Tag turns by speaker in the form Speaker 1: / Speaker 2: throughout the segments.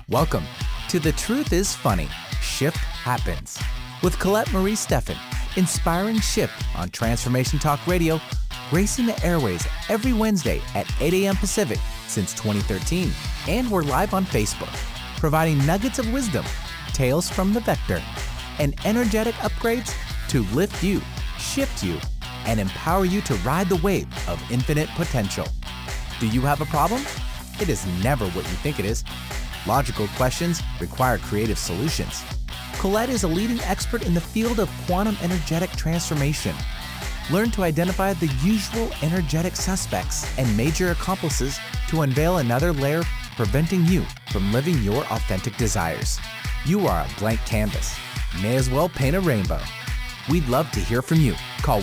Speaker 1: Welcome to The Truth is Funny, Shift Happens with Colette Marie Steffen, inspiring shift on Transformation Talk Radio, gracing the airways every Wednesday at 8 a.m. Pacific since 2013. And we're live on Facebook, providing nuggets of wisdom, tales from the vector, and energetic upgrades to lift you, shift you, and empower you to ride the wave of infinite potential. Do you have a problem? It is never what you think it is. Logical questions require creative solutions. Colette is a leading expert in the field of quantum energetic transformation. Learn to identify the usual energetic suspects and major accomplices to unveil another layer preventing you from living your authentic desires. You are a blank canvas. May as well paint a rainbow. We'd love to hear from you. Call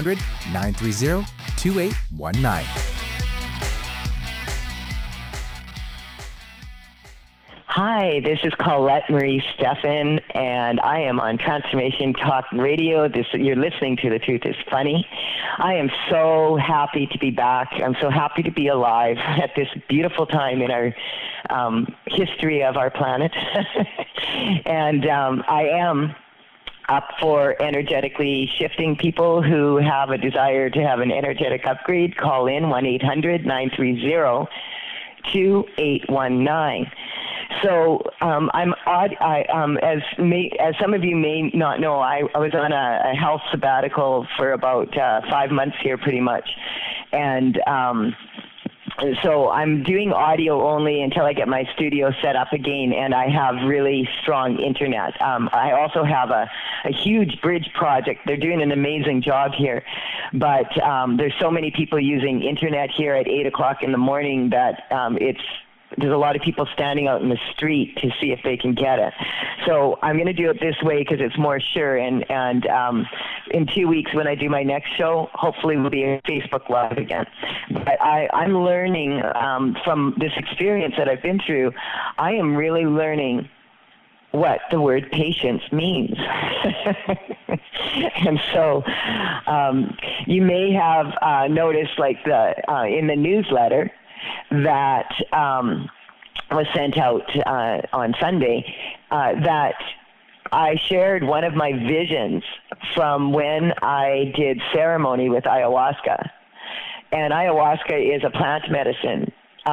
Speaker 1: 1-800-930-2819.
Speaker 2: Hi, this is Colette Marie Steffen, and I am on Transformation Talk Radio. You're listening to The Truth is Funny. I am so happy to be back. I'm so happy to be alive at this beautiful time in our history of our planet. And I am up for energetically shifting people who have a desire to have an energetic upgrade. Call in 1-800-930-2819. So as some of you may not know, I was on a health sabbatical for about 5 months here, pretty much, and so I'm doing audio only until I get my studio set up again, and I have really strong internet. I also have a huge bridge project. They're doing an amazing job here, but there's so many people using internet here at 8 o'clock in the morning that there's a lot of people standing out in the street to see if they can get it. So I'm going to do it this way because it's more sure. And in 2 weeks when I do my next show, hopefully we'll be on Facebook Live again. But I'm learning from this experience that I've been through. I am really learning what the word patience means. And so you may have noticed, like in the newsletter that was sent out on Sunday, that I shared one of my visions from when I did ceremony with ayahuasca. And ayahuasca is a plant medicine.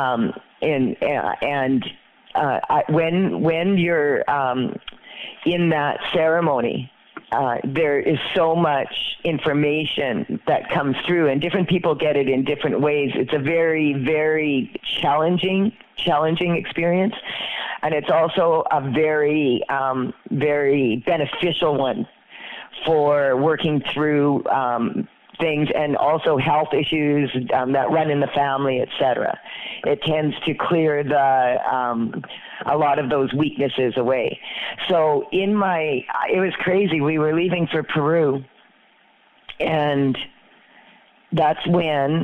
Speaker 2: When you're in that ceremony, there is so much information that comes through, and different people get it in different ways. It's a very, very challenging experience, and it's also a very, very beneficial one for working through things, and also health issues that run in the family, etc. It tends to clear a lot of those weaknesses away. So it was crazy. We were leaving for Peru, and that's when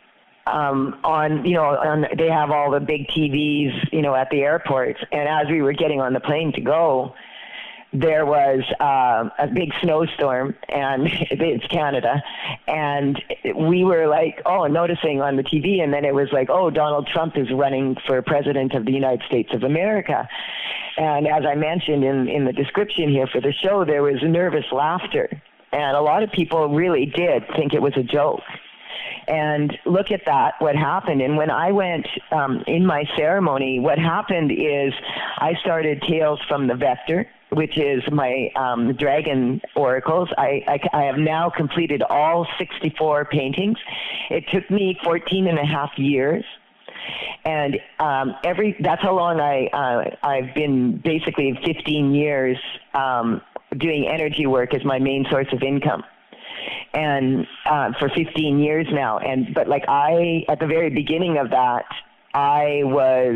Speaker 2: they have all the big TVs, at the airports. And as we were getting on the plane to go, there was a big snowstorm, and it's Canada, and we were like, noticing on the TV, and then it was like, Donald Trump is running for president of the United States of America. And as I mentioned in the description here for the show, there was nervous laughter, and a lot of people really did think it was a joke. And look at that, what happened. And when I went in my ceremony, what happened is I started Tales from the Vector, which is my dragon oracles. I have now completed all 64 paintings. It took me 14 and a half years. And that's how long I've been, basically 15 years doing energy work as my main source of income. And for 15 years now. But at the very beginning of that, I was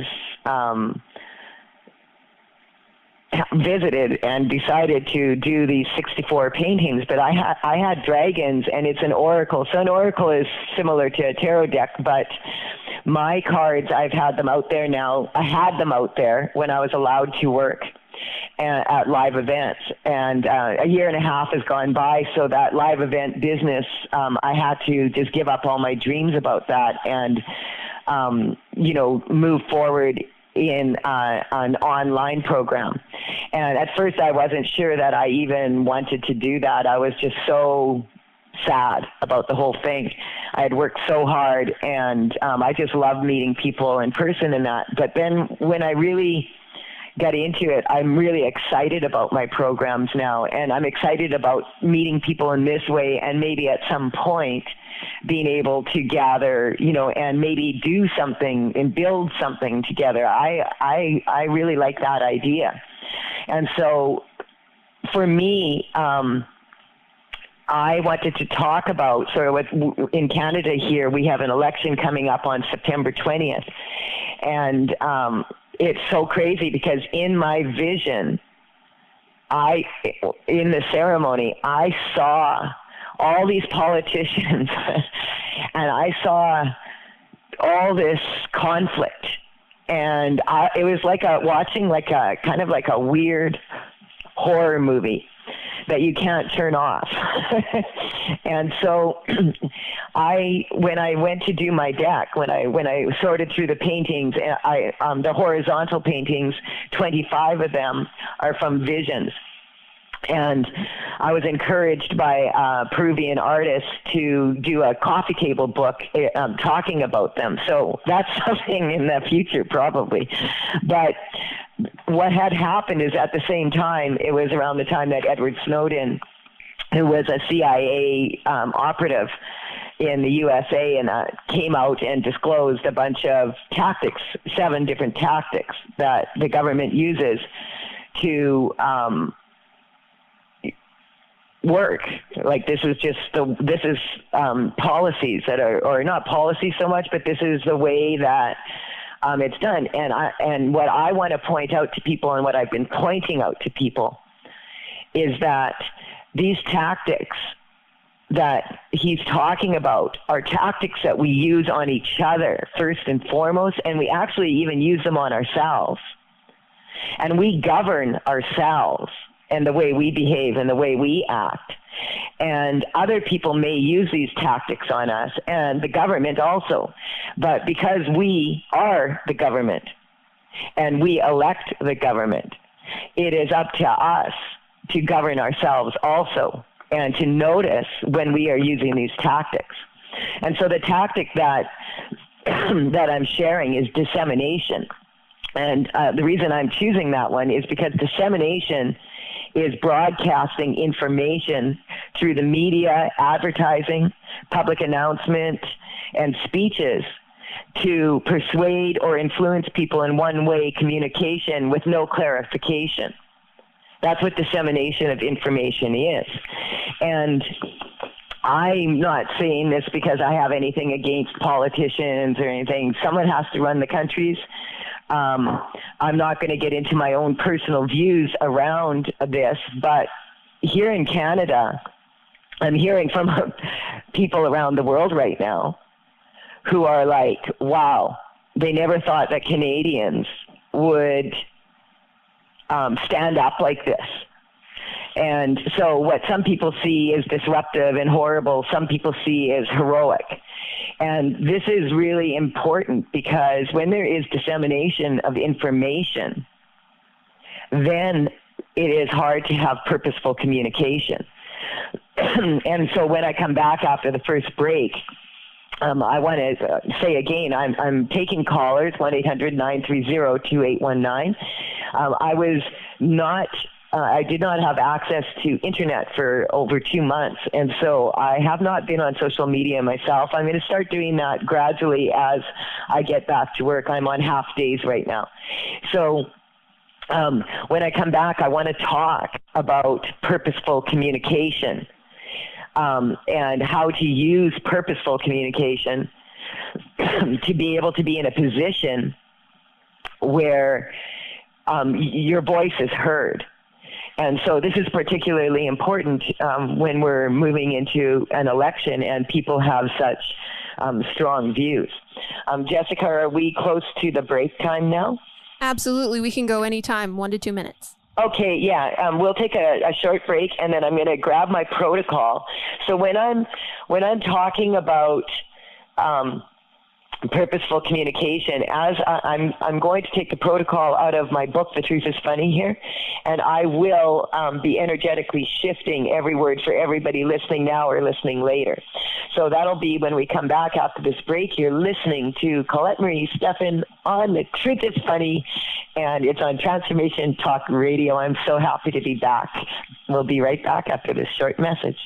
Speaker 2: visited and decided to do these 64 paintings, but I had dragons, and it's an oracle. So an oracle is similar to a tarot deck, but my cards, I've had them out there now. I had them out there when I was allowed to work at live events, and a year and a half has gone by, so that live event business, I had to just give up all my dreams about that and move forward in an online program. And at first I wasn't sure that I even wanted to do that. I was just so sad about the whole thing. I had worked so hard, and I just loved meeting people in person and that. But then when I really got into it, I'm really excited about my programs now, and I'm excited about meeting people in this way, and maybe at some point being able to gather, and maybe do something and build something together. I really like that idea. And so for me, I wanted to talk about in Canada here, we have an election coming up on September 20th. And it's so crazy because in my vision, in the ceremony, I saw all these politicians and I saw all this conflict. And it was like watching kind of like a weird horror movie that you can't turn off. And so when I went to do my deck, when I sorted through the paintings, the horizontal paintings, 25 of them are from visions. And I was encouraged by a Peruvian artist to do a coffee table book talking about them. So that's something in the future probably. But what had happened is at the same time, it was around the time that Edward Snowden, who was a CIA operative in the USA, and came out and disclosed a bunch of tactics, 7 different tactics that the government uses to work. Like this is policies that are, or not policies so much, but this is the way that it's done. And what I want to point out to people, and what I've been pointing out to people, is that these tactics that he's talking about are tactics that we use on each other first and foremost, and we actually even use them on ourselves. And we govern ourselves and the way we behave and the way we act. And other people may use these tactics on us, and the government also. But because we are the government and we elect the government, it is up to us to govern ourselves also, and to notice when we are using these tactics. And so the tactic that I'm sharing is dissemination. And the reason I'm choosing that one is because dissemination is broadcasting information through the media, advertising, public announcement, and speeches to persuade or influence people in one-way communication with no clarification. That's what dissemination of information is. And I'm not saying this because I have anything against politicians or anything. Someone has to run the countries. I'm not going to get into my own personal views around this, but here in Canada, I'm hearing from people around the world right now who are like, wow, they never thought that Canadians would stand up like this. And so what some people see as disruptive and horrible, some people see as heroic. And this is really important, because when there is dissemination of information, then it is hard to have purposeful communication. And so when I come back after the first break, I want to say again, I'm taking callers, 1-800-930-2819. I did not have access to internet for over 2 months, and so I have not been on social media myself. I'm going to start doing that gradually as I get back to work. I'm on half days right now. So when I come back, I want to talk about purposeful communication and how to use purposeful communication to be able to be in a position where your voice is heard. And so this is particularly important when we're moving into an election and people have such strong views. Jessica, are we close to the break time now?
Speaker 3: Absolutely. We can go anytime, 1 to 2 minutes.
Speaker 2: Okay, yeah. We'll take a short break, and then I'm going to grab my protocol. So when I'm talking about purposeful communication. As I'm going to take the protocol out of my book, The Truth is Funny here, and I will be energetically shifting every word for everybody listening now or listening later. So that'll be when we come back after this break. You're listening to Colette Marie Stephan on The Truth is Funny, and it's on Transformation Talk Radio. I'm so happy to be back. We'll be right back after this short message.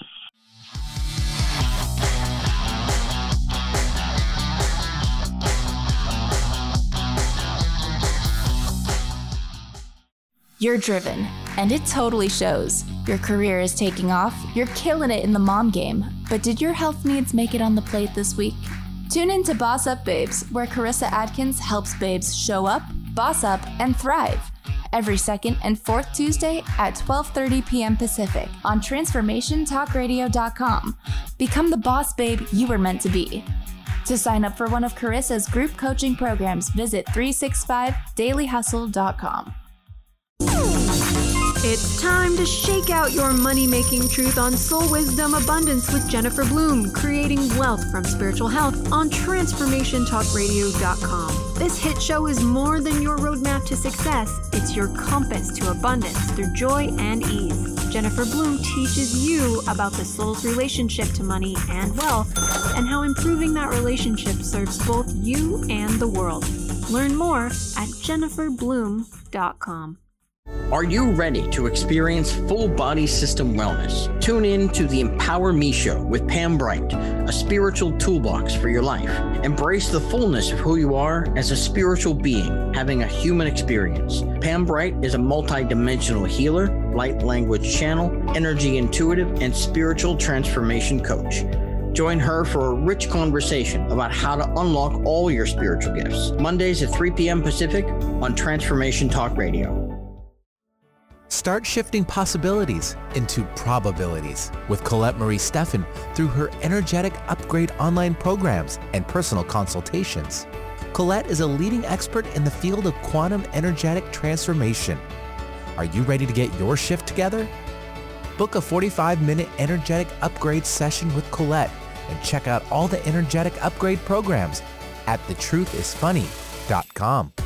Speaker 4: You're driven, and it totally shows. Your career is taking off, you're killing it in the mom game. But did your health needs make it on the plate this week? Tune in to Boss Up Babes, where Carissa Adkins helps babes show up, boss up, and thrive. Every second and fourth Tuesday at 12:30 p.m. Pacific on TransformationTalkRadio.com. Become the boss babe you were meant to be. To sign up for one of Carissa's group coaching programs, visit 365dailyhustle.com.
Speaker 3: It's time to shake out your money-making truth on Soul Wisdom Abundance with Jennifer Bloom, creating wealth from spiritual health on TransformationTalkRadio.com. This hit show is more than your roadmap to success. It's your compass to abundance through joy and ease. Jennifer Bloom teaches you about the soul's relationship to money and wealth and how improving that relationship serves both you and the world. Learn more at jenniferbloom.com.
Speaker 5: Are you ready to experience full body system wellness? Tune in to the Empower Me Show with Pam Bright, a spiritual toolbox for your life. Embrace the fullness of who you are as a spiritual being, having a human experience. Pam Bright is a multidimensional healer, light language channel, energy intuitive, and spiritual transformation coach. Join her for a rich conversation about how to unlock all your spiritual gifts. Mondays at 3 p.m. Pacific on Transformation Talk Radio.
Speaker 1: Start shifting possibilities into probabilities with Colette Marie Stephan through her Energetic Upgrade online programs and personal consultations. Colette is a leading expert in the field of quantum energetic transformation. Are you ready to get your shift together? Book a 45-minute Energetic Upgrade session with Colette and check out all the Energetic Upgrade programs at thetruthisfunny.com.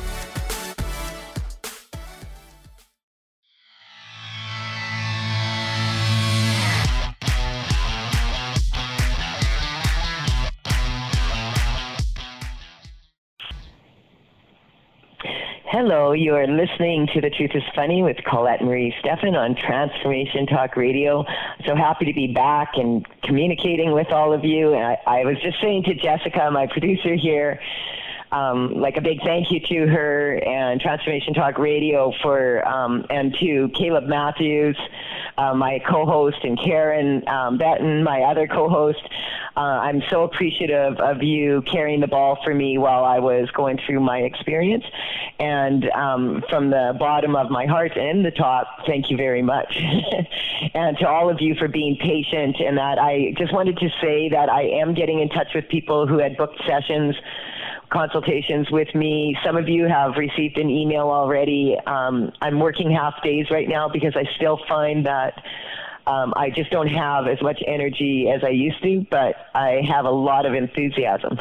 Speaker 2: Hello, you are listening to The Truth is Funny with Colette Marie Stephan on Transformation Talk Radio. So happy to be back and communicating with all of you. And I was just saying to Jessica, my producer here, like a big thank you to her and Transformation Talk Radio for, and to Caleb Matthews, my co-host, and Karen Benton, my other co-host. I'm so appreciative of you carrying the ball for me while I was going through my experience. And from the bottom of my heart and the top, thank you very much. And to all of you for being patient. And that I just wanted to say that I am getting in touch with people who had booked sessions, consultations with me. Some of you have received an email already. I'm working half days right now because I still find that I just don't have as much energy as I used to, but I have a lot of enthusiasm.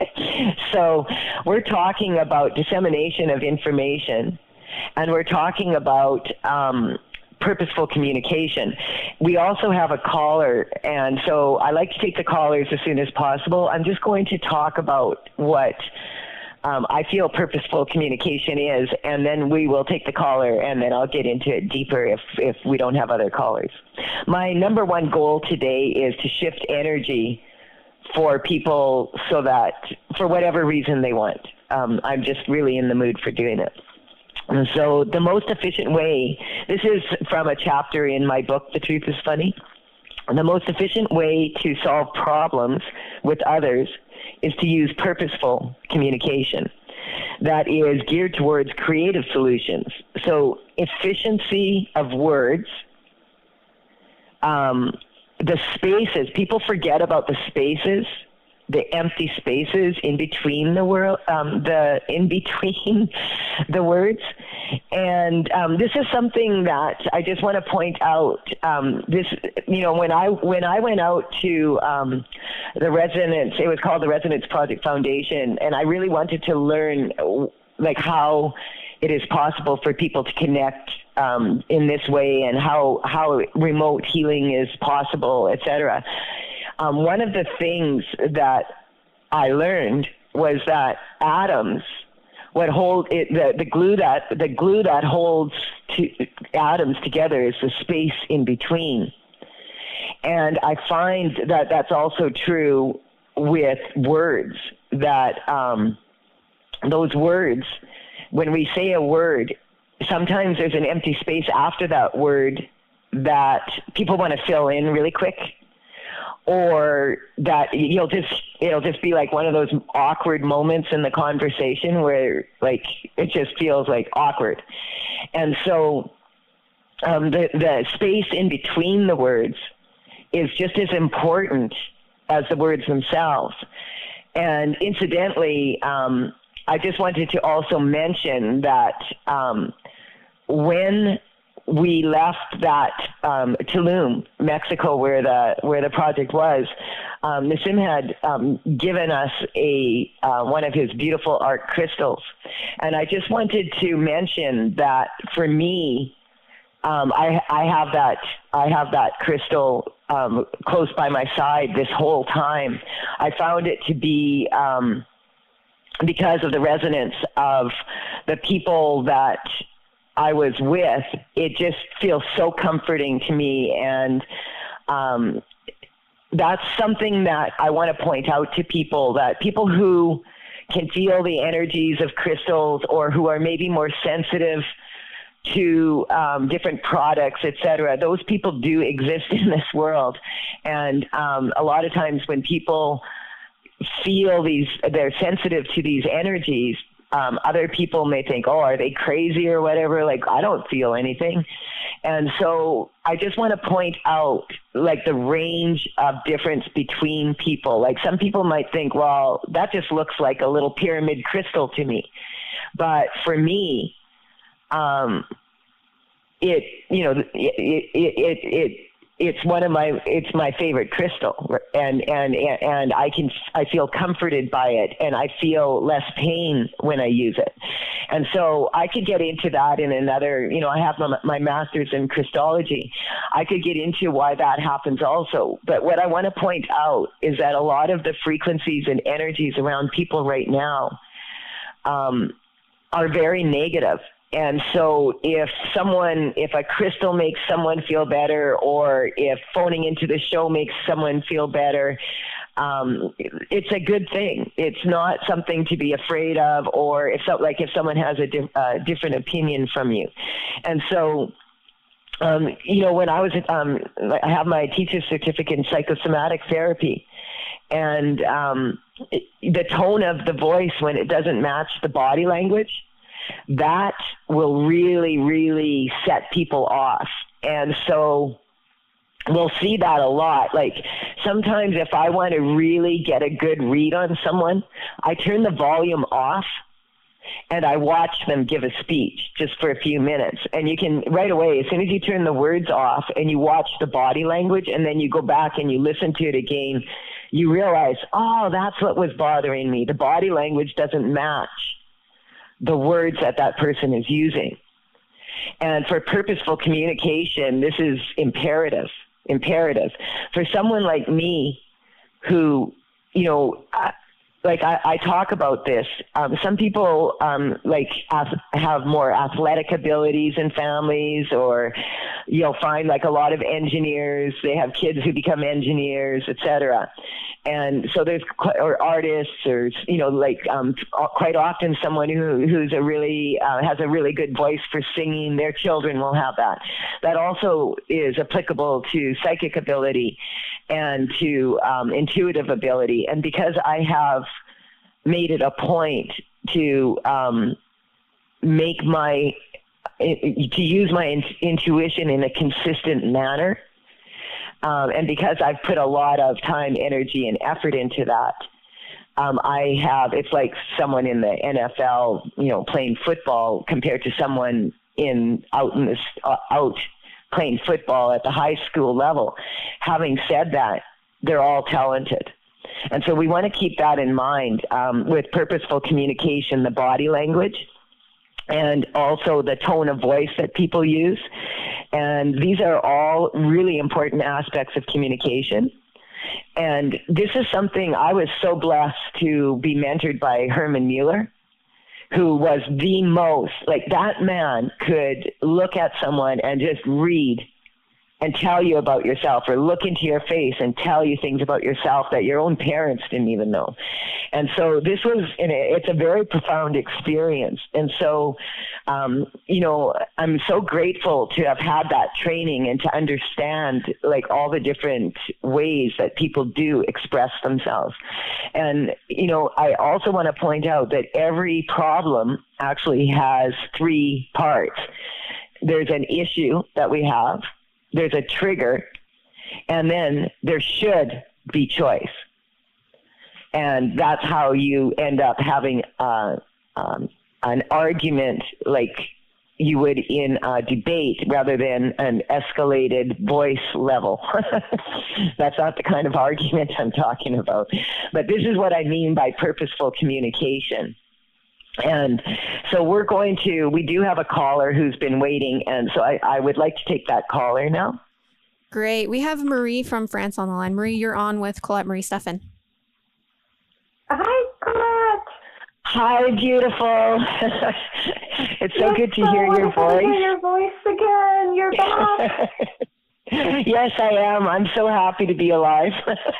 Speaker 2: So we're talking about dissemination of information, and we're talking about purposeful communication. We also have a caller, and so I like to take the callers as soon as possible. I'm just going to talk about what I feel purposeful communication is, and then we will take the caller, and then I'll get into it deeper if we don't have other callers. My number one goal today is to shift energy for people so that, for whatever reason they want. I'm just really in the mood for doing it. And so the most efficient way, this is from a chapter in my book, The Truth is Funny. The most efficient way to solve problems with others is to use purposeful communication that is geared towards creative solutions. So efficiency of words, the spaces, people forget about the spaces, the empty spaces in between the in between the words. And this is something that I just want to point out. When I went out to the Resonance, it was called the Resonance Project Foundation, and I really wanted to learn like how it is possible for people to connect in this way, and how remote healing is possible, etc. One of the things that I learned was that atoms, what hold it, the glue that holds atoms together is the space in between. And I find that that's also true with words, that those words, when we say a word, sometimes there's an empty space after that word that people want to fill in really quick, or that it'll just be like one of those awkward moments in the conversation where like it just feels like awkward. And so the space in between the words is just as important as the words themselves. And incidentally, I just wanted to also mention that when we left that Tulum, Mexico, where the project was, Nassim had given us one of his beautiful art crystals, and I just wanted to mention that for me, I have that crystal close by my side this whole time. I found it to be because of the resonance of the people that I was with, it just feels so comforting to me. And that's something that I want to point out to people, that people who can feel the energies of crystals, or who are maybe more sensitive to different products, etc., those people do exist in this world. And a lot of times when people feel they're sensitive to these energies, other people may think, oh, are they crazy or whatever? Like, I don't feel anything. And so I just want to point out like the range of difference between people. Like some people might think, well, that just looks like a little pyramid crystal to me. But for me, it's my favorite crystal, and I feel comforted by it, and I feel less pain when I use it. And so I could get into that in another, I have my master's in Christology. I could get into why that happens also. But what I want to point out is that a lot of the frequencies and energies around people right now are very negative. And so if a crystal makes someone feel better, or if phoning into the show makes someone feel better, it's a good thing. It's not something to be afraid of, or if someone has a different opinion from you. And so, when I was, I have my teacher's certificate in psychosomatic therapy, and the tone of the voice when it doesn't match the body language, that will really, really set people off. And so we'll see that a lot. Like sometimes if I want to really get a good read on someone, I turn the volume off and I watch them give a speech just for a few minutes. And you can right away, as soon as you turn the words off and you watch the body language, and then you go back and you listen to it again, you realize, oh, that's what was bothering me. The body language doesn't match the words that person is using. And for purposeful communication, this is imperative. For someone like me who, I talk about this. Some people have more athletic abilities in families, or you'll find like a lot of engineers, they have kids who become engineers, etc. And so there's, or artists, or quite often someone who's a really has a really good voice for singing. Their children will have that. That also is applicable to psychic ability and to intuitive ability. And because I have made it a point to use my intuition in a consistent manner, and because I've put a lot of time, energy, and effort into that, it's like someone in the NFL, playing football compared to someone out playing football at the high school level. Having said that, they're all talented. And so we want to keep that in mind with purposeful communication, the body language, and also the tone of voice that people use. And these are all really important aspects of communication. And this is something I was so blessed to be mentored by Herman Mueller, who was the most, like, that man could look at someone and just read and tell you about yourself, or look into your face and tell you things about yourself that your own parents didn't even know. And so it's a very profound experience. And so, I'm so grateful to have had that training and to understand, like, all the different ways that people do express themselves. And, I also want to point out that every problem actually has 3 parts. There's an issue that we have, there's a trigger, and then there should be choice. And that's how you end up having an argument like you would in a debate, rather than an escalated voice level. That's not the kind of argument I'm talking about. But this is what I mean by purposeful communication. And so we do have a caller who's been waiting, and so I would like to take that caller now.
Speaker 6: Great. We have Marie from France on the line. Marie, you're on with Colette Marie Steffen.
Speaker 7: Hi, Colette.
Speaker 2: Hi, beautiful. It's so good to hear your voice.
Speaker 7: Hear your voice again. You're back.
Speaker 2: Yes, I am. I'm so happy to be alive.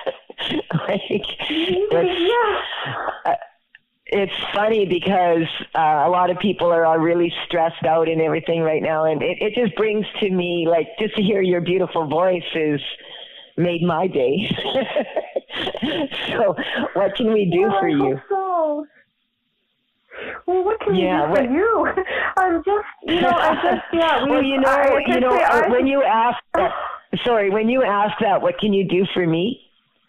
Speaker 2: It's funny because a lot of people are really stressed out and everything right now. And it just brings to me, like, just to hear your beautiful voice has made my day. So what can we do for you?
Speaker 7: So. Well, what can we do for you? I'm just,
Speaker 2: when you ask that, what can you do for me?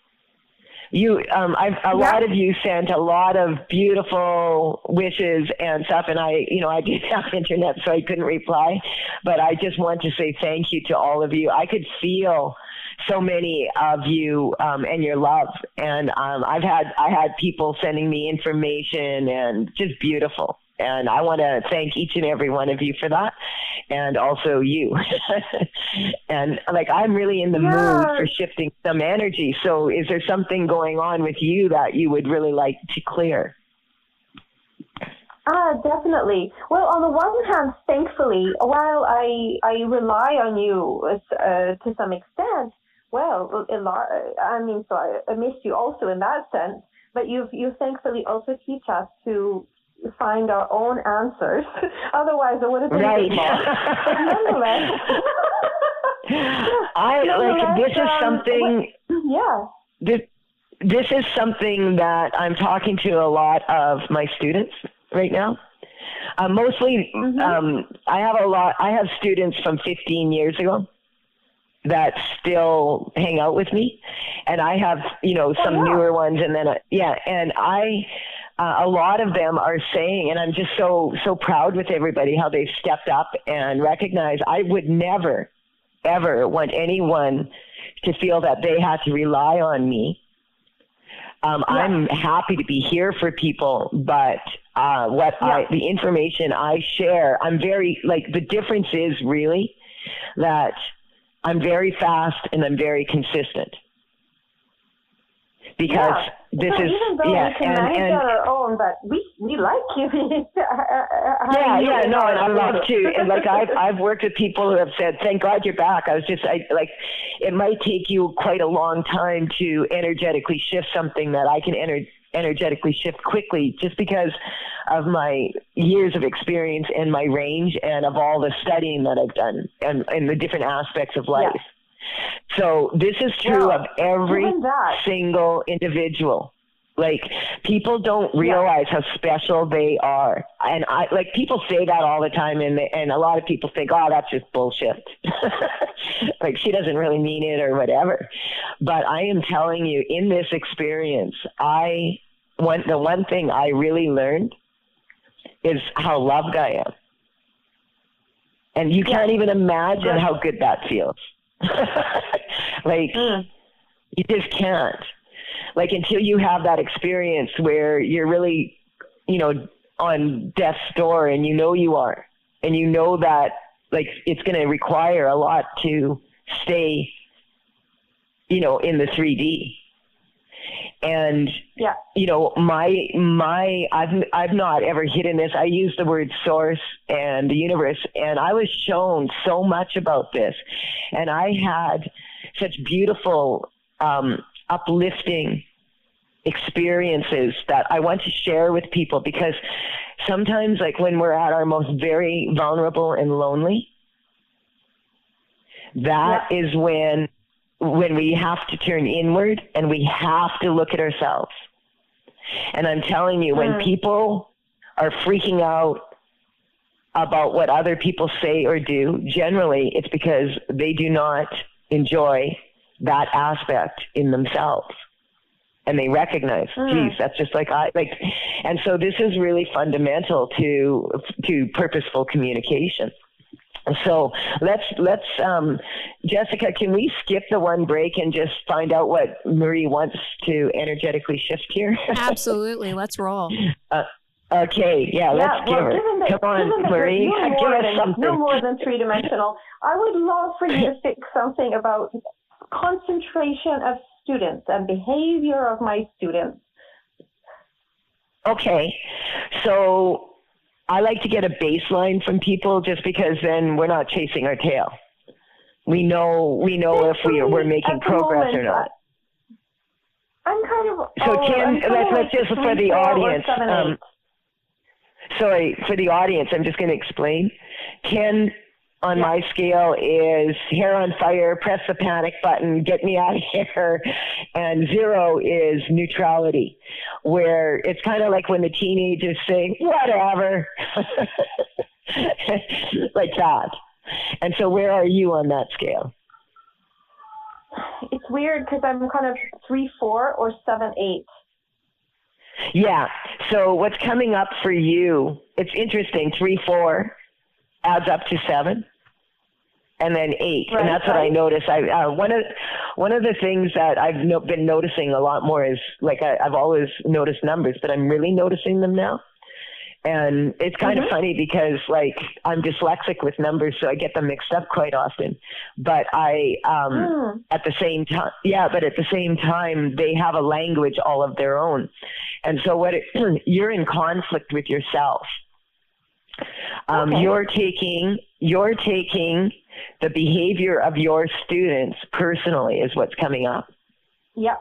Speaker 2: A lot of you sent a lot of beautiful wishes and stuff, and I didn't have internet, so I couldn't reply. But I just want to say thank you to all of you. I could feel so many of you and your love, and I had people sending me information, and just beautiful. And I want to thank each and every one of you for that, and also you. And I'm really in the mood for shifting some energy. So is there something going on with you that you would really like to clear?
Speaker 7: Definitely. Well, on the one hand, thankfully, while I rely on you to some extent, so I miss you also in that sense, but you thankfully also teach us to find our own answers. Otherwise, it would have been
Speaker 2: right.
Speaker 7: But nonetheless,
Speaker 2: this is something. This is something that I'm talking to a lot of my students right now. Mostly, I have students from 15 years ago that still hang out with me, and I have some newer ones, and then and I. A lot of them are saying, and I'm just so proud with everybody how they've stepped up and recognized, I would never, ever want anyone to feel that they had to rely on me. I'm happy to be here for people, but the information I share, I'm very, the difference is really that I'm very fast and I'm very consistent. Because this is
Speaker 7: even though we can manage our own, but we like you.
Speaker 2: And I love to. And I've worked with people who have said, "Thank God you're back." It might take you quite a long time to energetically shift something that I can energetically shift quickly, just because of my years of experience and my range, and of all the studying that I've done and the different aspects of life. Yeah. So this is true of every single individual. People don't realize how special they are. And people say that all the time, and a lot of people think, oh, that's just bullshit. She doesn't really mean it or whatever. But I am telling you, in this experience, I the one thing I really learned is how loved I am. And you can't even imagine how good that feels. Like, you just can't. Like, until you have that experience where you're really, you know, on death's door, and you know you are, and you know that, like, it's going to require a lot to stay, you know, in the 3D. And, you know, I've not ever hidden this. I use the word source and the universe, and I was shown so much about this. And I had such beautiful, uplifting experiences that I want to share with people, because sometimes, like, when we're at our most very vulnerable and lonely, that is when we have to turn inward and we have to look at ourselves. And I'm telling you, when people are freaking out about what other people say or do, generally it's because they do not enjoy that aspect in themselves. And they recognize, geez, that's just like and so this is really fundamental to purposeful communication. So let's Jessica, can we skip the one break and just find out what Marie wants to energetically shift here?
Speaker 6: Absolutely. Let's roll.
Speaker 2: Okay. Yeah, let's give her. Come on, Marie. Give us something.
Speaker 7: No more than three-dimensional. I would love for you to fix something about concentration of students and behavior of my students.
Speaker 2: Okay. So I like to get a baseline from people, just because then we're not chasing our tail. We know if we're making progress or not.
Speaker 7: I'm kind of.
Speaker 2: So let's just, for the audience. Sorry, for the audience, I'm just going to explain. 10 on my scale is hair on fire, press the panic button, get me out of here. And 0 is neutrality, where it's kind of like when the teenagers say, whatever, like that. And so where are you on that scale?
Speaker 7: It's weird because I'm kind of 3-4 or 7-8.
Speaker 2: Yeah. So what's coming up for you, it's interesting, 3-4 adds up to 7. And then 8, and that's what I notice. One of the things that I've been noticing a lot more is, like, I've always noticed numbers, but I'm really noticing them now. And it's kind of funny because, like, I'm dyslexic with numbers, so I get them mixed up quite often. But at the same time, but at the same time, they have a language all of their own. And so you're in conflict with yourself. You're taking the behavior of your students personally is what's coming up.
Speaker 7: Yeah.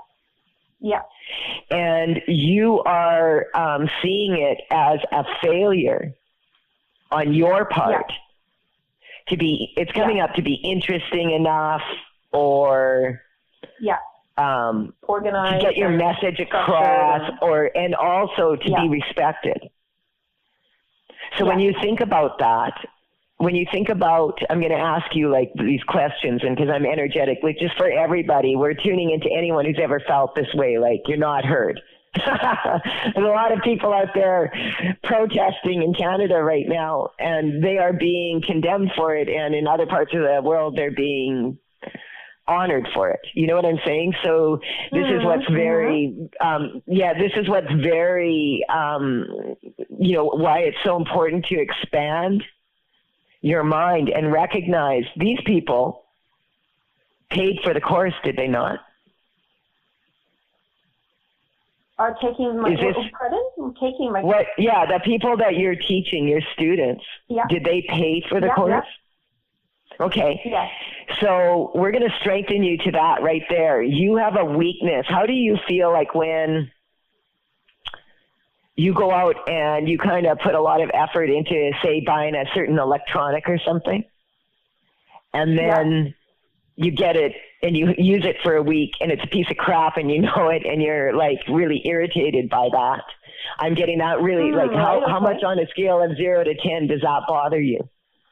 Speaker 2: And you are seeing it as a failure on your part it's coming up to be interesting enough, or
Speaker 7: organized,
Speaker 2: to get your message across, and also to be respected. So when you think about that, I'm going to ask you, like, these questions, and because I'm energetic, like, just for everybody, we're tuning into anyone who's ever felt this way, like you're not heard. There's a lot of people out there protesting in Canada right now, and they are being condemned for it, and in other parts of the world, they're being honored for it. You know what I'm saying? So this is what's very, this is what's very, why it's so important to expand your mind and recognize these people paid for the course, did they not?
Speaker 7: Are taking my, taking my...
Speaker 2: What? Yeah, the people that you're teaching, your students, did they pay for the course? Okay.
Speaker 7: Yes.
Speaker 2: So we're going to strengthen you to that right there. You have a weakness. How do you feel like when you go out and you kind of put a lot of effort into, say, buying a certain electronic or something, and then you get it and you use it for a week and it's a piece of crap and you know it and you're, like, really irritated by that? I'm getting that really, like, how much on a scale of 0 to 10 does that bother you?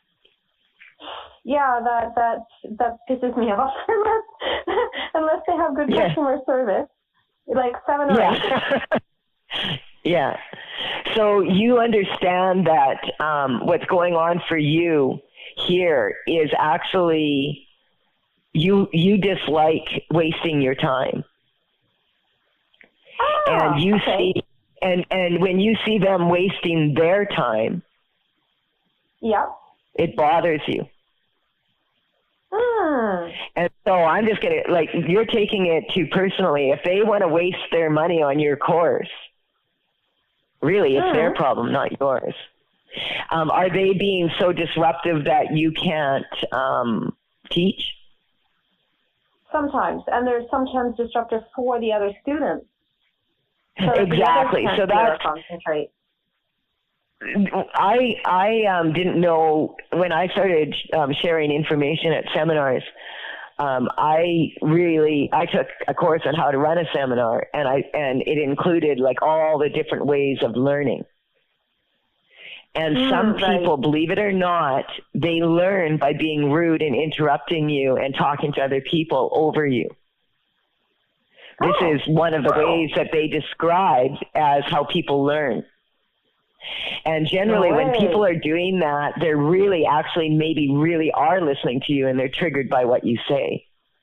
Speaker 7: Yeah, that pisses me off unless they have good customer service, like 7 or 8.
Speaker 2: Yeah. So you understand that what's going on for you here is actually you dislike wasting your time. And you see, and when you see them wasting their time, it bothers you. And so I'm just going to, like, you're taking it too personally. If they want to waste their money on your course, really, it's their problem, not yours. Are they being so disruptive that you can't teach?
Speaker 7: Sometimes. And they're sometimes disruptive for the other students. So
Speaker 2: exactly. So that's
Speaker 7: concentrate.
Speaker 2: I didn't know when I started sharing information at seminars. I took a course on how to run a seminar, and it included like all the different ways of learning. And some people, believe it or not, they learn by being rude and interrupting you and talking to other people over you. This is one of the ways that they describe as how people learn. And generally, when people are doing that, they're really actually maybe really are listening to you, and they're triggered by what you say.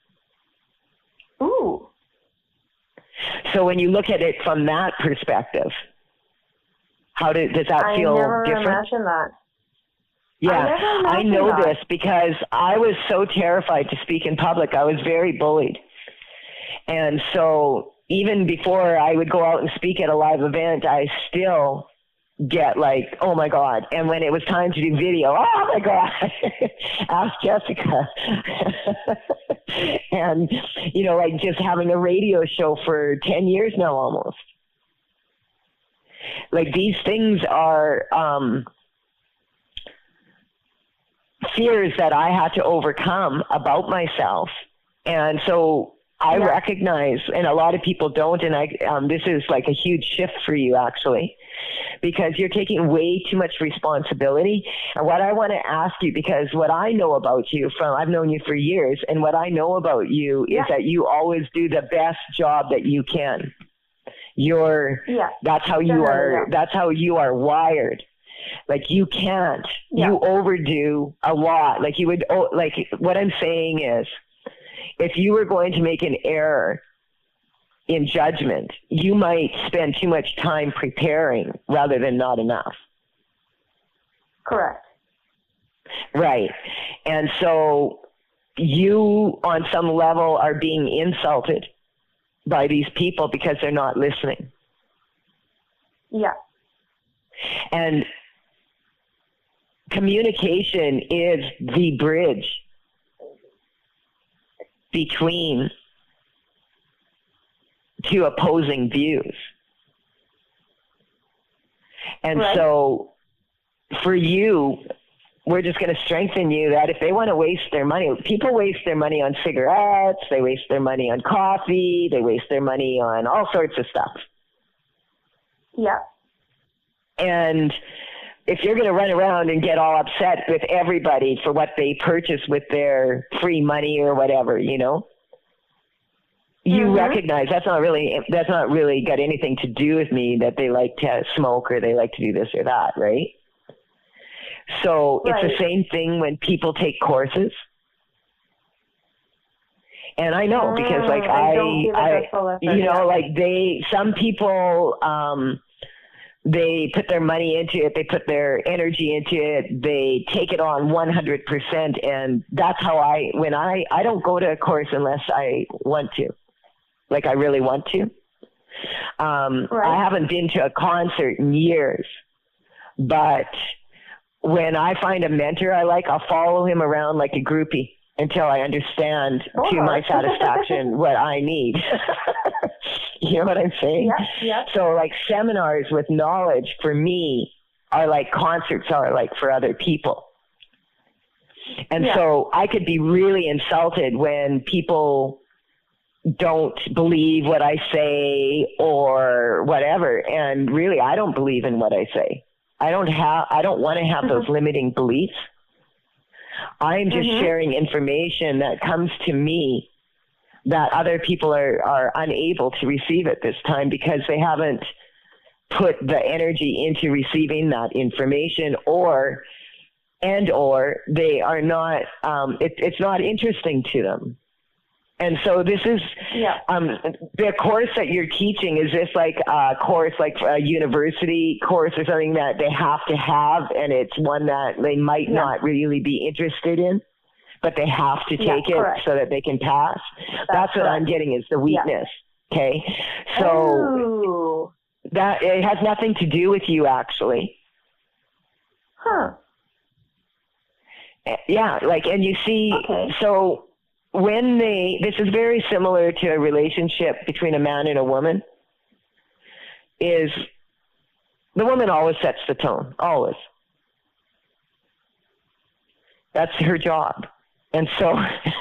Speaker 7: Ooh.
Speaker 2: So when you look at it from that perspective, does that feel different?
Speaker 7: I never imagined that.
Speaker 2: Yeah, I know this because I was so terrified to speak in public. I was very bullied. And so even before I would go out and speak at a live event, I still get like, oh my God. And when it was time to do video, oh my God, ask Jessica. And, like just having a radio show for 10 years now almost. Like these things are fears that I had to overcome about myself. And so I recognize, and a lot of people don't, and this is like a huge shift for you actually, because you're taking way too much responsibility. And what I want to ask you, because what I know about you I've known you for years, and what I know about you is that you always do the best job that you can. That's how you are. That's how you are wired. Like you can't, you overdo a lot. Like you would, like what I'm saying is, if you were going to make an error in judgment, you might spend too much time preparing rather than not enough.
Speaker 7: Correct.
Speaker 2: Right. And so you, on some level, are being insulted by these people because they're not listening.
Speaker 7: Yeah.
Speaker 2: And communication is the bridge between two opposing views. And so for you, we're just going to strengthen you that if they want to waste their money, people waste their money on cigarettes, they waste their money on coffee, they waste their money on all sorts of stuff.
Speaker 7: Yeah.
Speaker 2: And if you're going to run around and get all upset with everybody for what they purchase with their free money or whatever, you recognize that's not really got anything to do with me, that they like to smoke or they like to do this or that, right? So it's the same thing when people take courses. And I know because like some people, they put their money into it, they put their energy into it, they take it on 100%. And that's how I don't go to a course unless I want to, like I really want to. I haven't been to a concert in years, but when I find a mentor I'll follow him around like a groupie until I understand to my satisfaction what I need. You know what I'm saying?
Speaker 7: Yeah.
Speaker 2: So like seminars with knowledge for me are like concerts are like for other people. And so I could be really insulted when people don't believe what I say or whatever. And really, I don't believe in what I say. I don't want to have those limiting beliefs. I'm just sharing information that comes to me that other people are unable to receive at this time because they haven't put the energy into receiving that information, or they are not, it's not interesting to them. And so this is, the course that you're teaching, is this like a course, like a university course or something that they have to have, and it's one that they might not really be interested in, but they have to take it so that they can pass? That's what I'm getting, is the weakness. Yeah. Okay. So that, it has nothing to do with you, actually.
Speaker 7: Huh.
Speaker 2: Yeah. Like, and you see, so when this is very similar to a relationship between a man and a woman, is the woman always sets the tone, always. That's her job. And so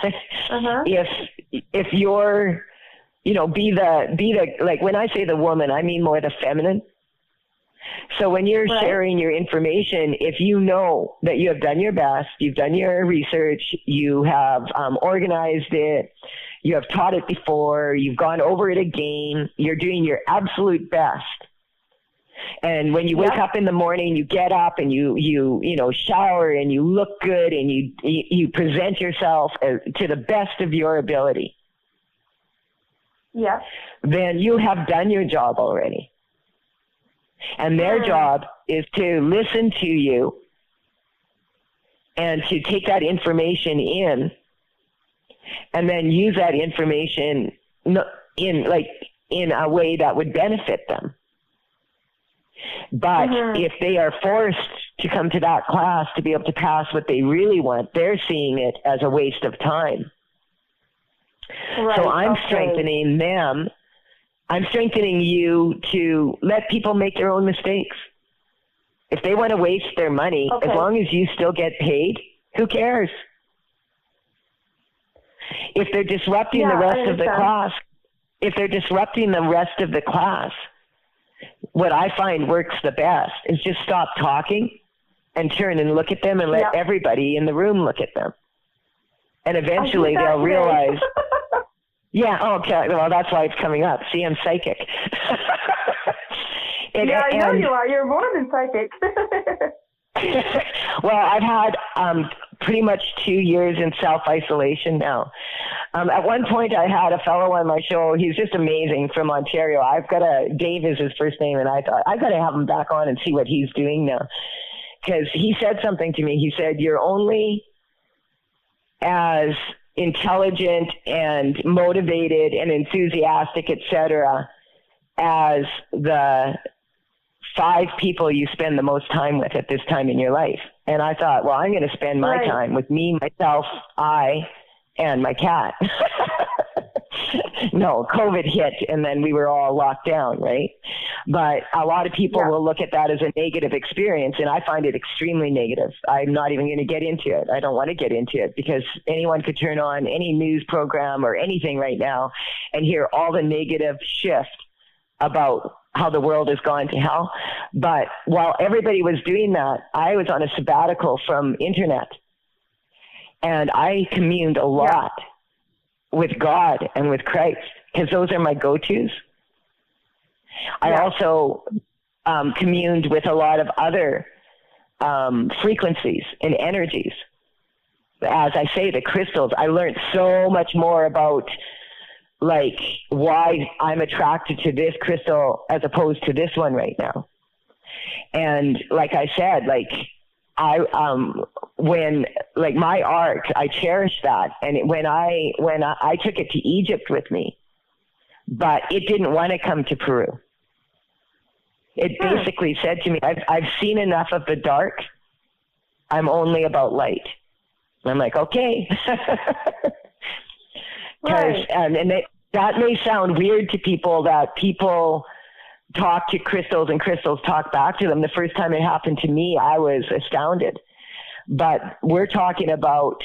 Speaker 2: if you're, be the, like, when I say the woman, I mean more the feminine. So when you're sharing your information, if you know that you have done your best, you've done your research, you have organized it, you have taught it before, you've gone over it again, you're doing your absolute best. And when you wake up in the morning, you get up and you shower and you look good and you present yourself to the best of your ability. Yeah. Then you have done your job already. And their job is to listen to you and to take that information in, and then use that information in a way that would benefit them. But if they are forced to come to that class to be able to pass what they really want, they're seeing it as a waste of time. Right, so I'm strengthening them. I'm strengthening you to let people make their own mistakes. If they want to waste their money, as long as you still get paid, who cares? If they're disrupting the rest of the class, what I find works the best is just stop talking and turn and look at them and let everybody in the room look at them. And eventually they'll realize... Yeah, okay. Well, that's why it's coming up. See, I'm psychic.
Speaker 7: I know you are. You're more than psychic.
Speaker 2: Well, I've had pretty much 2 years in self-isolation now. At one point, I had a fellow on my show. He's just amazing, from Ontario. Dave is his first name, and I thought, I've got to have him back on and see what he's doing now. Because he said something to me. He said, you're only as intelligent and motivated and enthusiastic, etc., as the 5 people you spend the most time with at this time in your life. And I thought, well, I'm going to spend my time with me, myself, I, and my cat. No, COVID hit, and then we were all locked down, right? But a lot of people will look at that as a negative experience, and I find it extremely negative. I'm not even going to get into it. I don't want to get into it, because anyone could turn on any news program or anything right now and hear all the negative shift about how the world has gone to hell. But while everybody was doing that, I was on a sabbatical from internet, and I communed a lot with God and with Christ, because those are my go-tos. I also communed with a lot of other frequencies and energies. As I say, the crystals, I learned so much more about, like, why I'm attracted to this crystal as opposed to this one right now. And like I said, like, when, like, my art, I cherish that. And when I took it to Egypt with me, but it didn't want to come to Peru. It basically said to me, I've seen enough of the dark. I'm only about light. And I'm like, okay. That may sound weird to people, that people talk to crystals and crystals talk back to them. The first time it happened to me, I was astounded. But we're talking about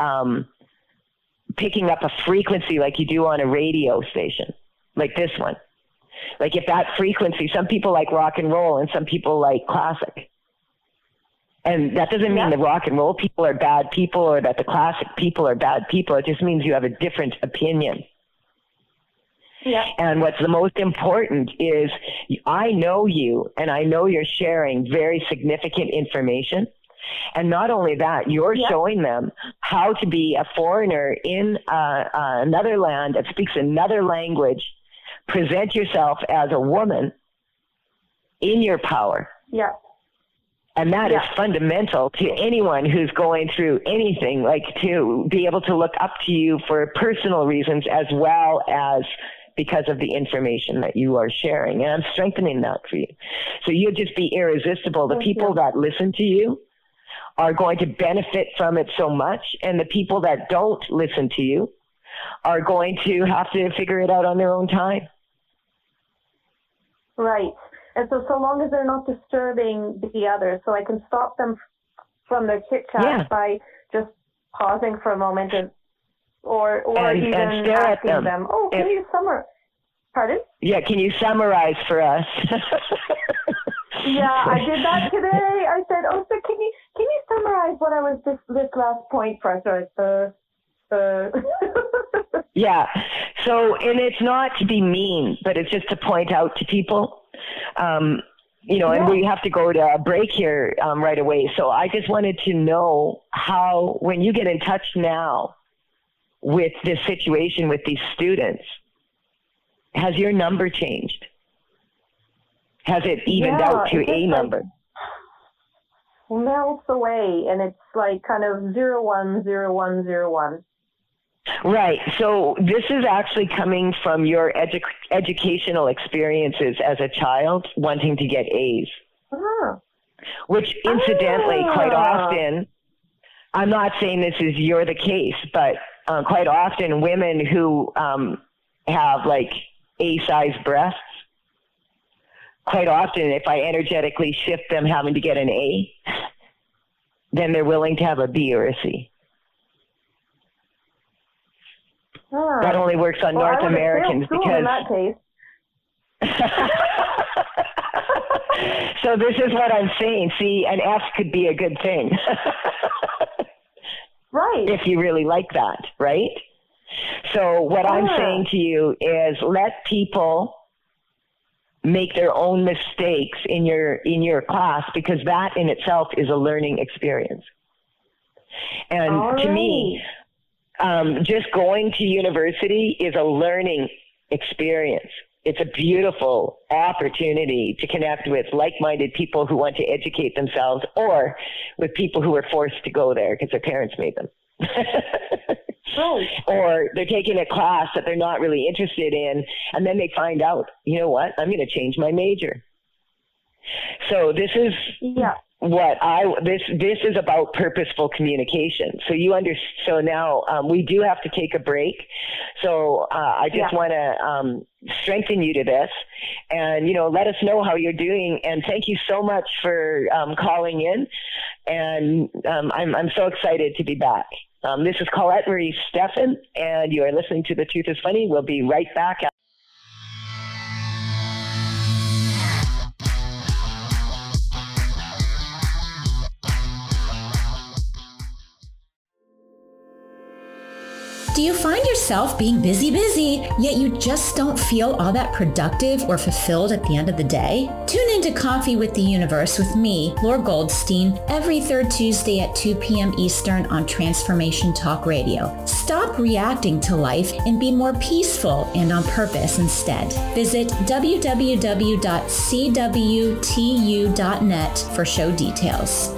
Speaker 2: picking up a frequency like you do on a radio station, like this one. Like, if that frequency, some people like rock and roll and some people like classic. And that doesn't mean the rock and roll people are bad people or that the classic people are bad people. It just means you have a different opinion.
Speaker 7: Yeah.
Speaker 2: And what's the most important is I know you, and I know you're sharing very significant information. And not only that, you're showing them how to be a foreigner in another land that speaks another language, present yourself as a woman in your power.
Speaker 7: Yeah.
Speaker 2: And that is fundamental to anyone who's going through anything, like to be able to look up to you for personal reasons as well as because of the information that you are sharing. And I'm strengthening that for you. So you'll just be irresistible. The people that listen to you are going to benefit from it so much. And the people that don't listen to you are going to have to figure it out on their own time.
Speaker 7: Right. And so long as they're not disturbing the others, so I can stop them from their chit-chat by just pausing for a moment or even asking them, can you summarize? Pardon?
Speaker 2: Yeah, can you summarize for us?
Speaker 7: Yeah, I did that today. I said, so can you summarize what I was this last point for us?
Speaker 2: Yeah. So, and it's not to be mean, but it's just to point out to people. And we have to go to a break here right away. So I just wanted to know how, when you get in touch now with this situation with these students, has your number changed? Has it evened out to a number?
Speaker 7: Melts away, and it's like kind of 010101.
Speaker 2: Right. So this is actually coming from your educational experiences as a child wanting to get A's. Which incidentally, quite often, I'm not saying this is you're the case, but quite often women who have like A-sized breasts, quite often if I energetically shift them having to get an A, then they're willing to have a B or a C. That only works on North Americans because.
Speaker 7: In that case.
Speaker 2: So this is what I'm saying. See, an F could be a good thing.
Speaker 7: Right.
Speaker 2: If you really like that, right? So what I'm saying to you is let people make their own mistakes in your class, because that in itself is a learning experience. And to me, just going to university is a learning experience. It's a beautiful opportunity to connect with like-minded people who want to educate themselves, or with people who are forced to go there because their parents made them. Or they're taking a class that they're not really interested in, and then they find out, you know what, I'm going to change my major. So this is this is about purposeful communication. So so now we do have to take a break. So I just want to strengthen you to this, and let us know how you're doing. And thank you so much for calling in. And I'm so excited to be back. This is Colette Marie Steffen, and you are listening to The Truth is Funny. We'll be right back.
Speaker 8: Do you find yourself being busy, yet you just don't feel all that productive or fulfilled at the end of the day? Tune into Coffee with the Universe with me, Laura Goldstein, every third Tuesday at 2 p.m. Eastern on Transformation Talk Radio. Stop reacting to life and be more peaceful and on purpose instead. Visit www.cwtu.net for show details.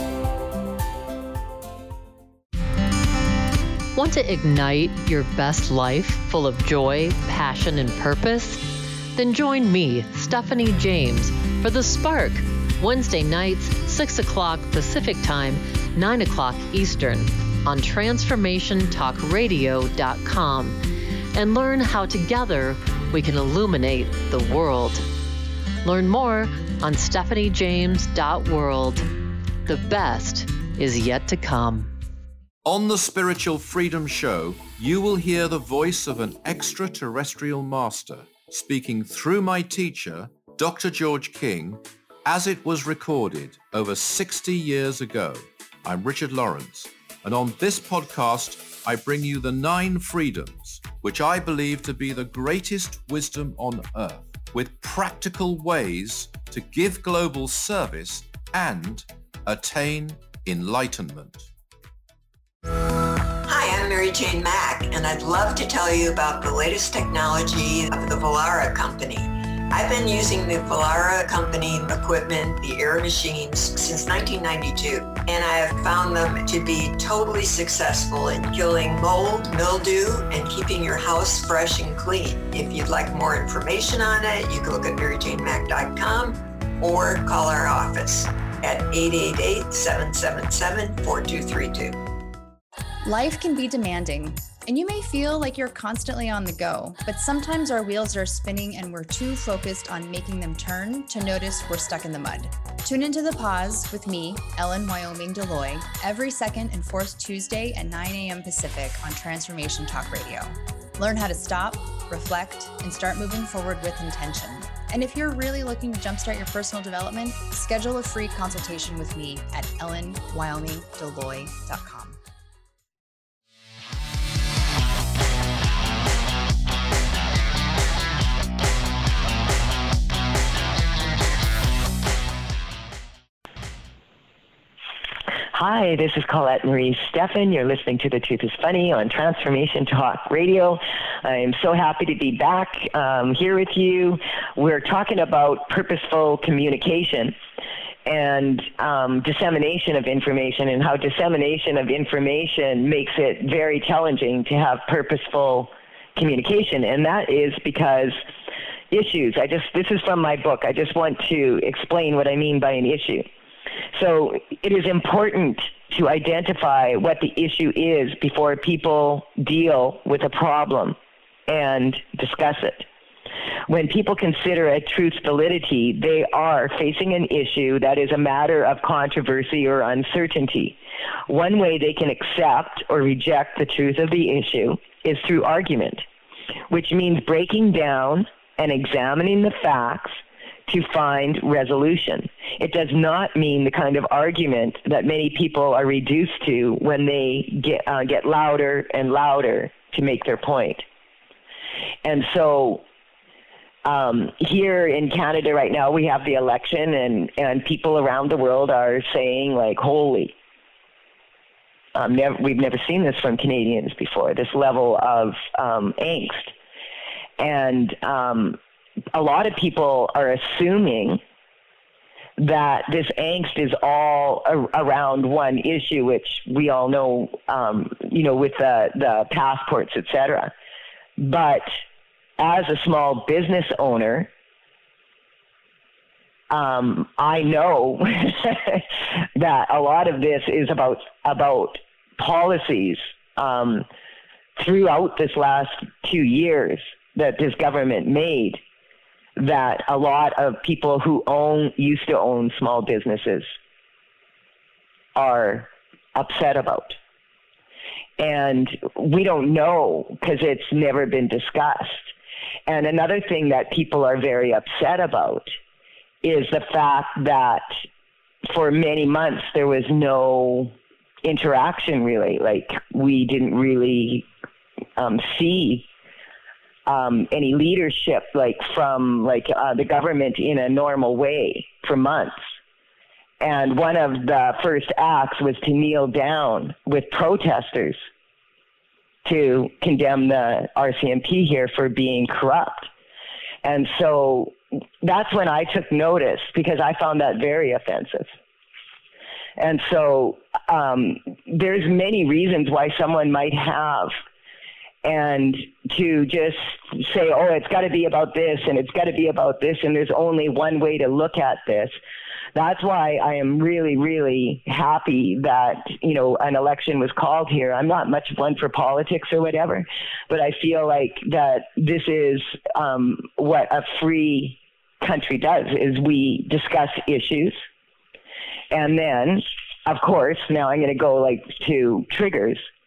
Speaker 9: Want to ignite your best life full of joy, passion, and purpose? Then join me, Stephanie James, for The Spark, Wednesday nights, 6 o'clock Pacific Time, 9 o'clock Eastern, on TransformationTalkRadio.com, and learn how together we can illuminate the world. Learn more on stephaniejames.world. The best is yet to come.
Speaker 10: On the Spiritual Freedom Show, you will hear the voice of an extraterrestrial master speaking through my teacher, Dr. George King, as it was recorded over 60 years ago. I'm Richard Lawrence, and on this podcast, I bring you the 9 freedoms which I believe to be the greatest wisdom on earth, with practical ways to give global service and attain enlightenment.
Speaker 11: Hi, I'm Mary Jane Mack, and I'd love to tell you about the latest technology of the Vollara Company. I've been using the Vollara Company equipment, the air machines, since 1992, and I have found them to be totally successful in killing mold, mildew, and keeping your house fresh and clean. If you'd like more information on it, you can look at maryjanemack.com or call our office at 888-777-4232.
Speaker 12: Life can be demanding, and you may feel like you're constantly on the go, but sometimes our wheels are spinning and we're too focused on making them turn to notice we're stuck in the mud. Tune into The Pause with me, Ellen Wyoming Deloy, every second and fourth Tuesday at 9 a.m. Pacific on Transformation Talk Radio. Learn how to stop, reflect, and start moving forward with intention. And if you're really looking to jumpstart your personal development, schedule a free consultation with me at ellenwyomingdeloy.com.
Speaker 2: Hi, this is Colette Marie Steffen. You're listening to The Truth is Funny on Transformation Talk Radio. I'm so happy to be back here with you. We're talking about purposeful communication and dissemination of information, and how dissemination of information makes it very challenging to have purposeful communication. And that is because issues, this is from my book. I just want to explain what I mean by an issue. So it is important to identify what the issue is before people deal with a problem and discuss it. When people consider a truth's validity, they are facing an issue that is a matter of controversy or uncertainty. One way they can accept or reject the truth of the issue is through argument, which means breaking down and examining the facts to find resolution. It does not mean the kind of argument that many people are reduced to when they get louder and louder to make their point. And so here in Canada right now, we have the election, and people around the world are saying, like, holy, we've never seen this from Canadians before, this level of angst. And a lot of people are assuming that this angst is all around one issue, which we all know, with the passports, etc. But as a small business owner, I know that a lot of this is about policies throughout this last 2 years that this government made, that a lot of people who used to own small businesses are upset about. And we don't know because it's never been discussed. And another thing that people are very upset about is the fact that for many months there was no interaction, really. Like, we didn't really see any leadership from the government in a normal way for months. And one of the first acts was to kneel down with protesters to condemn the RCMP here for being corrupt. And so that's when I took notice, because I found that very offensive. And so there's many reasons why someone might have, and to just say, oh, it's got to be about this and it's got to be about this, and there's only one way to look at this. That's why I am really, really happy that, an election was called here. I'm not much one for politics or whatever, but I feel like that this is what a free country does, is we discuss issues. And then, of course, now I'm going to go to triggers.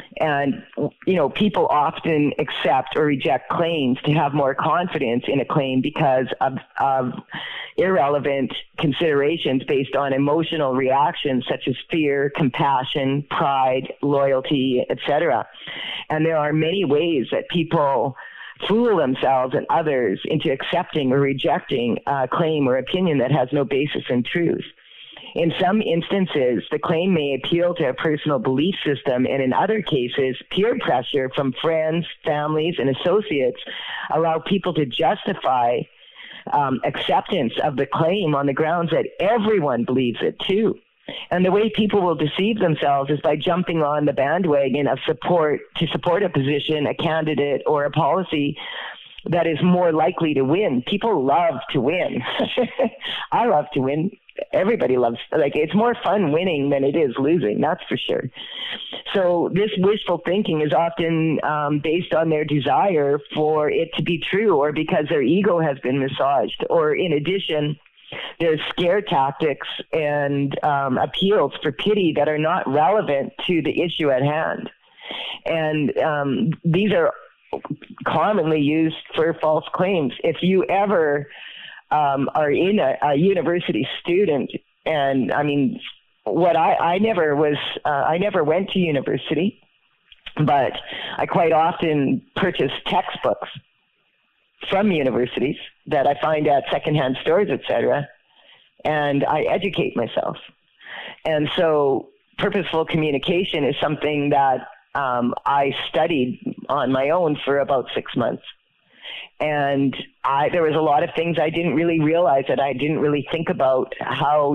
Speaker 2: And, people often accept or reject claims to have more confidence in a claim because of irrelevant considerations based on emotional reactions such as fear, compassion, pride, loyalty, etc. And there are many ways that people fool themselves and others into accepting or rejecting a claim or opinion that has no basis in truth. In some instances, the claim may appeal to a personal belief system, and in other cases, peer pressure from friends, families, and associates allow people to justify acceptance of the claim on the grounds that everyone believes it too. And the way people will deceive themselves is by jumping on the bandwagon of support a position, a candidate, or a policy that is more likely to win. People love to win. I love to win. Everybody loves, it's more fun winning than it is losing, that's for sure. So this wishful thinking is often based on their desire for it to be true, or because their ego has been massaged, or in addition, there's scare tactics and appeals for pity that are not relevant to the issue at hand. And these are commonly used for false claims. If you ever are in a university student, and I mean, I never went to university, but I quite often purchase textbooks from universities that I find at secondhand stores, etc., and I educate myself. And so purposeful communication is something that I studied on my own for about 6 months. And there was a lot of things I didn't really realize, that I didn't really think about how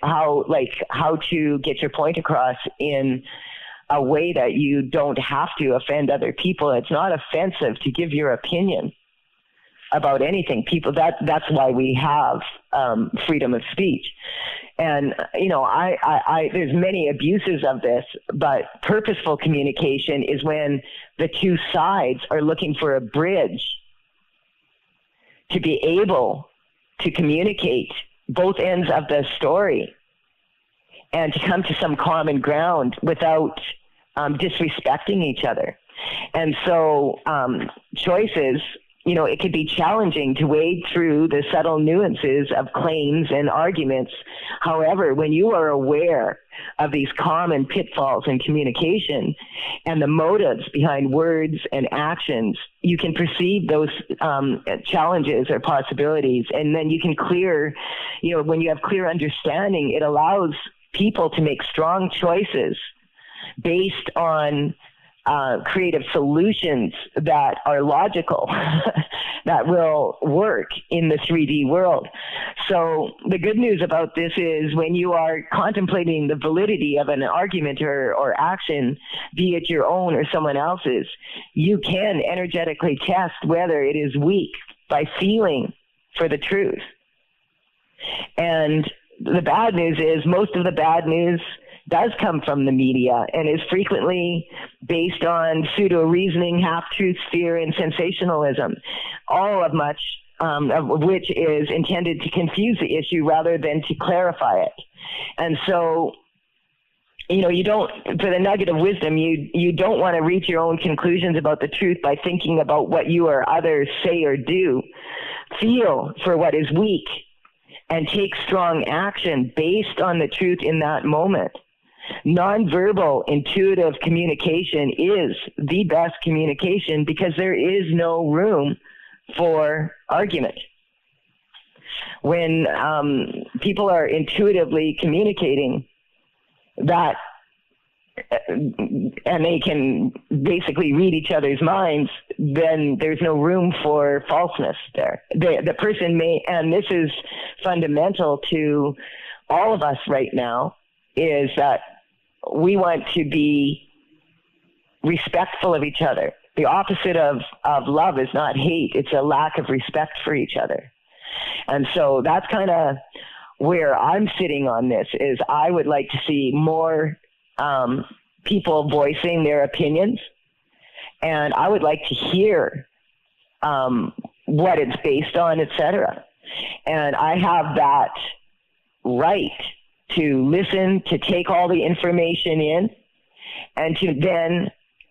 Speaker 2: to get your point across in a way that you don't have to offend other people. It's not offensive to give your opinion about anything. That's why we have freedom of speech. And, there's many abuses of this, but purposeful communication is when the two sides are looking for a bridge to be able to communicate both ends of the story and to come to some common ground without disrespecting each other. And so choices, it could be challenging to wade through the subtle nuances of claims and arguments. However, when you are aware of these common pitfalls in communication and the motives behind words and actions, you can perceive those challenges or possibilities. And then you can when you have clear understanding, it allows people to make strong choices based on creative solutions that are logical, that will work in the 3D world. So the good news about this is when you are contemplating the validity of an argument or action, be it your own or someone else's, you can energetically test whether it is weak by feeling for the truth. And the bad news is most of the bad news does come from the media and is frequently based on pseudo-reasoning, half-truths, fear, and sensationalism, all of which is intended to confuse the issue rather than to clarify it. And so, you don't, for the nugget of wisdom, you don't want to reach your own conclusions about the truth by thinking about what you or others say or do. Feel for what is weak and take strong action based on the truth in that moment. Nonverbal, intuitive communication is the best communication because there is no room for argument. When people are intuitively communicating that, and they can basically read each other's minds, then there's no room for falseness there. The person may, and this is fundamental to all of us right now, is that we want to be respectful of each other. The opposite of love is not hate. It's a lack of respect for each other. And so that's kind of where I'm sitting on this, is I would like to see more people voicing their opinions. And I would like to hear what it's based on, etc. And I have that right to listen, to take all the information in, and to then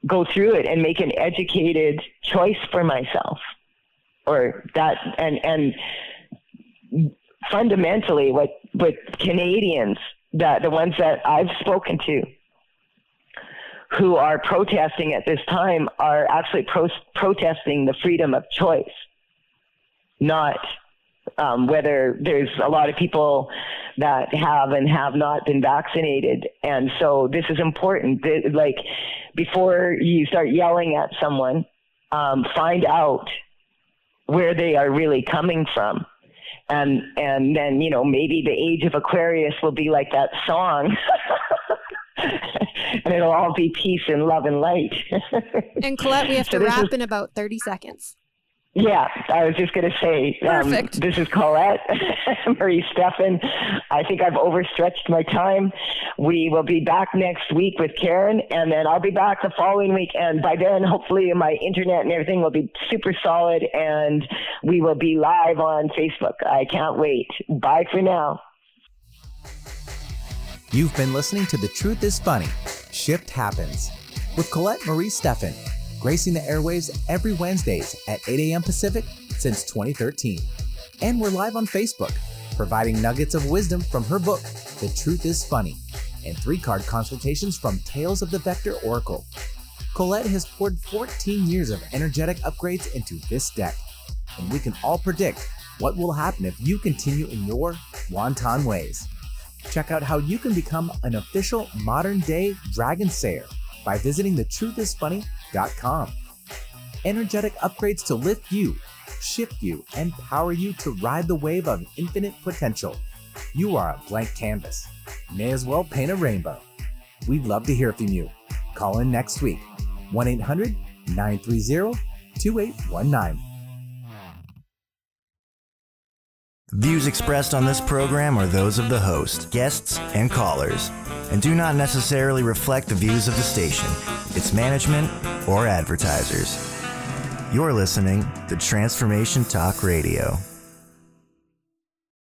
Speaker 2: go through it and make an educated choice for myself. Or that, and fundamentally what Canadians, the ones that I've spoken to who are protesting at this time are actually protesting the freedom of choice, not whether there's a lot of people that have and have not been vaccinated. And so this is important. Like, before you start yelling at someone, find out where they are really coming from. And then, you know, maybe the age of Aquarius will be like that song. And it'll all be peace and love and light.
Speaker 6: And Colette, we have to wrap in about 30 seconds.
Speaker 2: Yeah, I was just going to say, this is Colette Marie Stephan. I think I've overstretched my time. We will be back next week with Karen, and then I'll be back the following week. And by then, hopefully, my internet and everything will be super solid, and we will be live on Facebook. I can't wait. Bye for now.
Speaker 1: You've been listening to The Truth is Funny, Shift Happens, with Colette Marie Stephan, gracing the airwaves every Wednesdays at 8 a.m. Pacific since 2013. And we're live on Facebook, providing nuggets of wisdom from her book, The Truth is Funny, and 3-card consultations from Tales of the Vector Oracle. Colette has poured 14 years of energetic upgrades into this deck, and we can all predict what will happen if you continue in your wanton ways. Check out how you can become an official modern-day Dragon Sayer by visiting thetruthisfunny.com. Energetic upgrades to lift you, shift you, and power you to ride the wave of infinite potential. You are a blank canvas. May as well paint a rainbow. We'd love to hear from you. Call in next week. 1-800-930-2819.
Speaker 13: Views expressed on this program are those of the host, guests, and callers, and do not necessarily reflect the views of the station, its management, or advertisers. You're listening to Transformation Talk Radio.